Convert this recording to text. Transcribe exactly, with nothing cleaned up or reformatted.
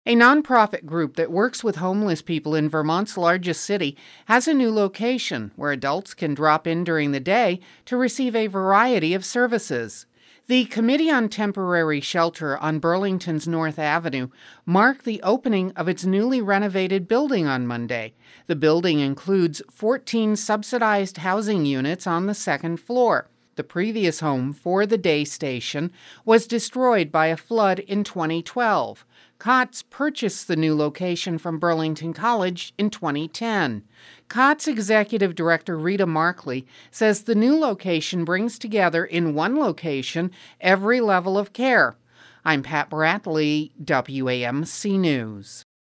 A nonprofit group that works with homeless people in Vermont's largest city has a new location where adults can drop in during the day to receive a variety of services. The Committee on Temporary Shelter on Burlington's North Avenue marked the opening of its newly renovated building on Monday. The building includes fourteen subsidized housing units on the second floor. The previous home for the day station was destroyed by a flood in twenty twelve. COTS purchased the new location from Burlington College in twenty ten. COTS Executive Director Rita Markley says the new location brings together in one location every level of care. I'm Pat Bradley, W A M C News.